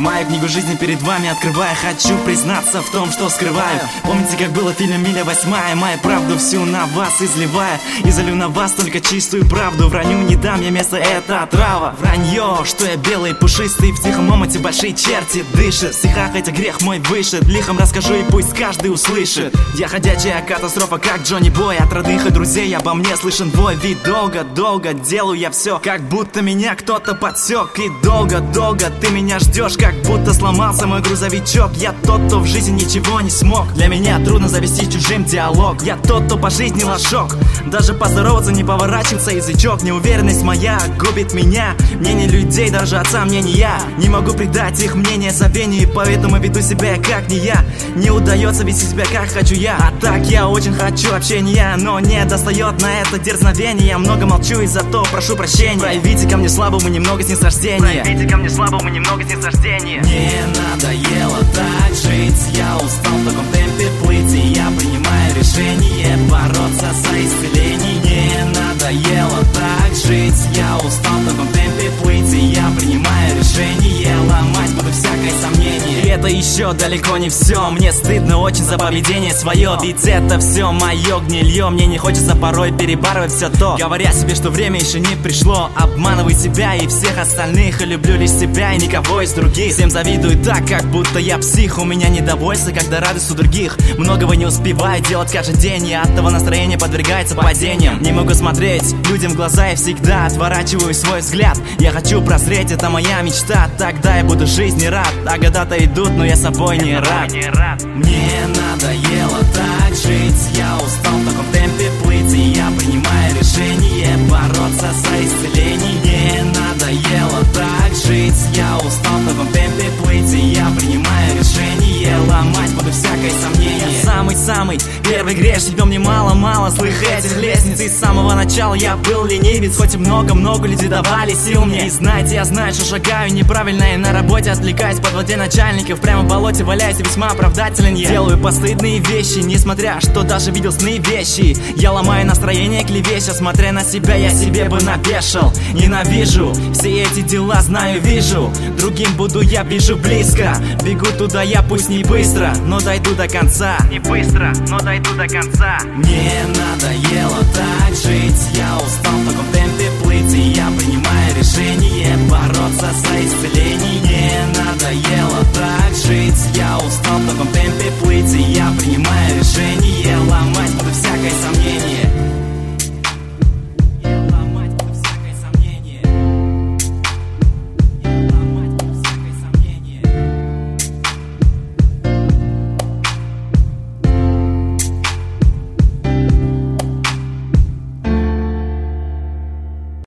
Мою книгу жизни перед вами открывая, хочу признаться в том, что скрываю. Помните, как было в фильме «Миля восьмая»? Мою правду всю на вас изливая, и залью на вас только чистую правду. Вранью не дам я место, это отрава. Вранье, что я белый, пушистый, в тихом омуте большие черти дышат. В стихах эти грех мой выше, лихом расскажу и пусть каждый услышит. Я ходячая катастрофа, как Джонни Бой. От родных и друзей обо мне слышен вой. Ведь долго делаю я все, как будто меня кто-то подсек. И долго ты меня ждешь, как будто сломался мой грузовичок. Я тот, кто в жизни ничего не смог. Для меня трудно завести чужим диалог. Я тот, кто по жизни лошок. Даже поздороваться не поворачивается язычок. Неуверенность моя губит меня. Мнение людей, даже отца мне не я. Не могу придать их мнение забвению, и поэтому веду себя как не я. Не удается вести себя как хочу я. А так я очень хочу общения, но не достает на это дерзновение. Я много молчу и зато прошу прощения. Проявите ко мне слабому немного снисхождения. Проявите ко мне слабому немного снисхождения. Мне надоело так жить. Я устал в таком темпе плыть, и я принимаю решение бороться за исцеление. Мне надоело так жить. Я устал в таком темпе плыть, и я принимаю решение ломать буду всякое сомнение. И это еще далеко не все. Мне стыдно очень за поведение свое, ведь это все мое гнилье. Мне не хочется порой перебарывать все то, говоря себе, что время еще не пришло. Обманываю себя и всех остальных, и люблю лишь себя и никого из других. Всем завидую так, как будто я псих. У меня недовольство, когда радость у других. Многого не успеваю делать каждый день, и от того настроение подвергается падениям. Не могу смотреть людям в глаза и всегда отворачиваю свой взгляд. Я хочу прозреть, это моя мечта. Тогда я буду жизни рад. А года-то идут, но я собой не рад. Мне надоело так жить. Я устал в таком темпе плыть, и я принимаю решение бороться за исцеление. Мне надоело так жить. Я устал в таком темпе плыть, и я принимаю решение ломать буду всякое сомнение. Я самый первый грешник, но мне мало злых этих лестниц. И с самого начала я был ленивец, хоть и много людей давали сил мне. И знаете, я знаю, что шагаю неправильно, и на работе отвлекаюсь под воде начальников. Прямо в болоте валяюсь и весьма оправдателен я. Делаю постыдные вещи, несмотря, что даже видел сны вещи. Я ломаю настроение клевеща, смотря на себя, я себе бы напешил. Ненавижу все эти дела, знаю, вижу. Другим буду я ближе близко. Бегу туда я, пусть не быстро, но дойду до конца. Не быстро, но дойду до конца. Мне надоело